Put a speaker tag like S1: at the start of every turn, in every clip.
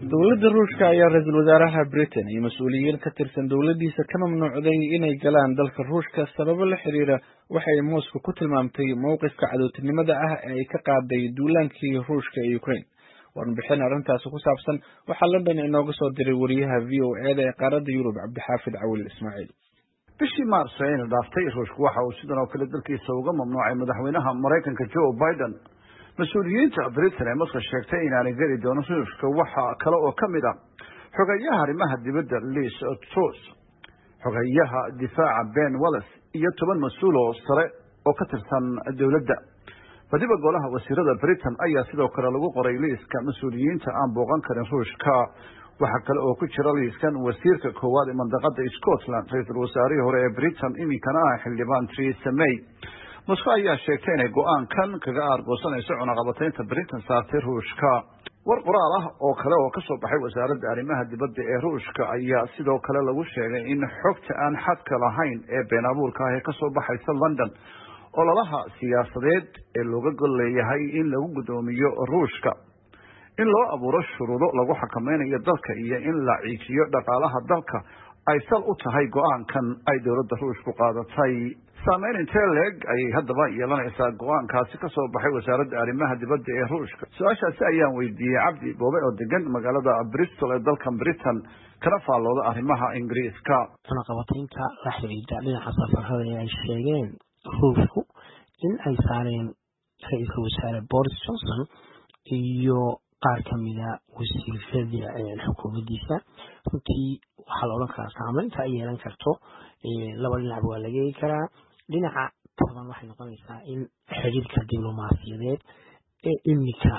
S1: dowladda Ruushka ayaa ra'iisul wasaaraha Britain iyo mas'uuliyiin ka tirsan dowladdiisa ka mamnuucday inay galaan dalka Ruushka sababo la xiriira waxay Moscow ku tilmaamtay mowqifka cadowtinimada ah ee ay ka qaaday duulaankii Ruushka ee Ukraine. warbixin arrintaas ku saabsan waxaa London inooga soo diray wariyaha VOA ee qaaradda Yurub Cabdixaafid Cawil Ismaaciil.
S2: bishii Maarso ee dhaaftay Ruushku waxa uu sidoo kale dalkiisa uga mamnuucay madaxweynaha Mareykanka Joe Biden. mas-uuliyiinta Britain ee Moscow sheegtay inaanay geli doonin Ruushka waxa kale oo kamid ah xogayaha arrimaha dibadda Liz Truss, xogayaha difaaca Ben Wallace iyo 10 mas-uul oo sare oo ka tirsan dowladda. badiba golaha wasiirada Britain ayaa sidoo kale lagu qoray liiska mas-uuliyiinta aan booqan karin Ruushka. waxa kale oo ku jira liiskan wasiirka koowaad ee mandaqada Scotland, ra'iisul wasaarihii hore ee Britain iminkana ah xildhibaan Theresa May. Moscow ayaa sheegtay inay go'aankan kaga aargoosanayso cunaqabataynta Britain saartay Ruushka. war qoraal ah oo kale oo ka soo baxay wasaaradda arrimaha dibadda ee Ruushka ayaa sidoo kale lagu sheegay in xogta aan xadka lahayn ee been abuurka ah ee ka soo baxaysa London ololaha siyaasadeed ee looga gol leeyahay in lagu gudoomiyo Ruushka, in loo abuuro shuruudo lagu xakameynayo dalka iyo in la ciijiyo dhaqaalaha dalka ay sal u tahay go'aankan ay dowladda Ruushku qaadatay. saameyn intee leeg ayay haddaba yeelanaysaa go'aankaasi ka soo baxay wasaaradda arrimaha dibadda ee Ruushka? su-aashaasi ayaan weydiiyey Cabdi Boobe oo degan magaalada Bristol ee dalkan Britain kana faallooda arrimaha Ingiriiska.
S3: cunaqabataynta la xiriirta dhinaca safarrada ee ay sheegeen Ruushku in ay saareen ra'iisul wasaare Boris Johnson iyo qaar ka mida wasiirada xukuumaddiisa. runtii waxaa la odhan karaa saameynta ay yeelan karto laba dhinac waa laga eegi karaa. dhinaca toban waxay noqonaysaa in xiriirka diblomaasiyadeed ee iminka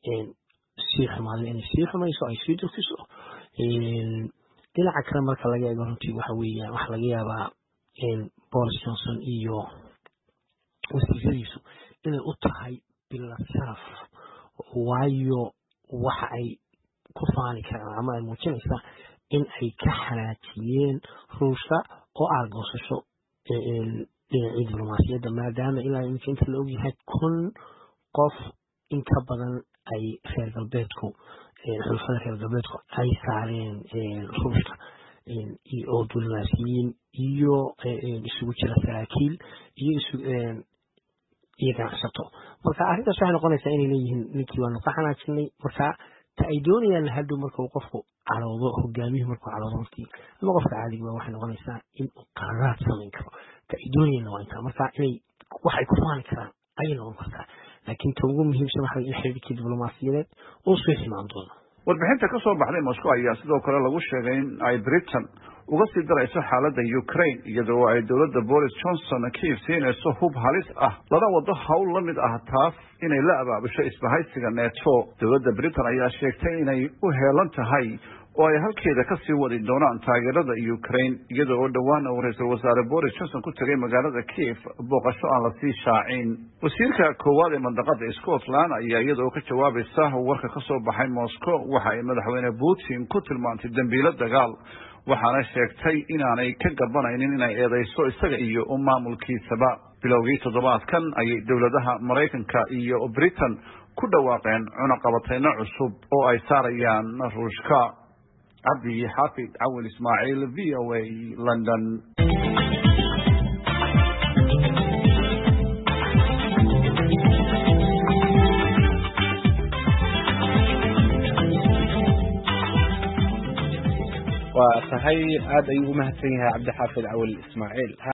S3: sii xumaaday inay sii xumayso ay sii durkiso. dhinaca kale marka laga eego runtii waxa weeyaan waxa laga yaabaa Boris Johnson iyo wasiiradiisu inay u tahay bila sharaf, waayo waxa ay ku faani karaan ama ay muujinaysaa in ay ka xanaajiyeen Ruushka oo aargoosasho dhinacii diblomaasiyadda, maadaama ilaa iminka inta la ogyahay 1,000 qof in ka badan ay reer galbeedku xulafada reer galbeedku ay saareen Ruushka oo diblomaasiyiin iyo isugu jira saraakiil iyo ganacsato. marka arrintaas waxay noqonaysaa inay leeyihiin ninkii waanu ka xanaajinay. marka ta ay doonayaan hadhow marka uu qofku caroodo, hogaamiyuhu markuu caroodo runtii ama qofka caadiga waxay noqonaysaa in uu qaraar samayn karo. ta ay doonayaan waa intaa, marka inay waxay ku faani karaan ayay noqon kartaa. laakiin ta ugu muhiimsan waxa in xiriirkii diblomaasiyadeed uu soo ximaan doono.
S2: warbixinta ka soo baxday Moscow ayaa sidoo kale lagu sheegay in ay Britain uga sii darayso xaaladda Ukraine iyadoo ay dowladda Boris Johnson ka siinayso hub halis ah lana wado hawl la mid ah taas inay la abaabusho isbahaysiga NATO. dowladda Britain ayaa sheegtay inay u heelan tahay oo ay halkeeda ka sii wadi doonaan taageerada Ukraine iyadoo oo dhawaan uu ra'iisul wasaare Boris Johnson ku tagay magaalada Kiev booqasho aan la sii shaacin. wasiirka koowaad ee mandaqada Scotland ayaa iyadoo ka jawaabaysa warka ka soo baxay Moscow waxa ay madaxweyne Putin ku tilmaantay dambiilo dagaal, waxaana sheegtay inaanay ka gabanaynin inay eedeyso isaga iyo maamulkiisaba. bilowgii toddobaadkan ayay dowladaha Mareykanka iyo Britain ku dhawaaqeen cunaqabatayno cusub oo ay saarayaan Ruushka. Cabdixaafid Cawil Ismaaciil, VOA, London.
S1: waa tahay aad ayuu u mahadsan yahay Cabdixaafid Cawil Ismaaciil.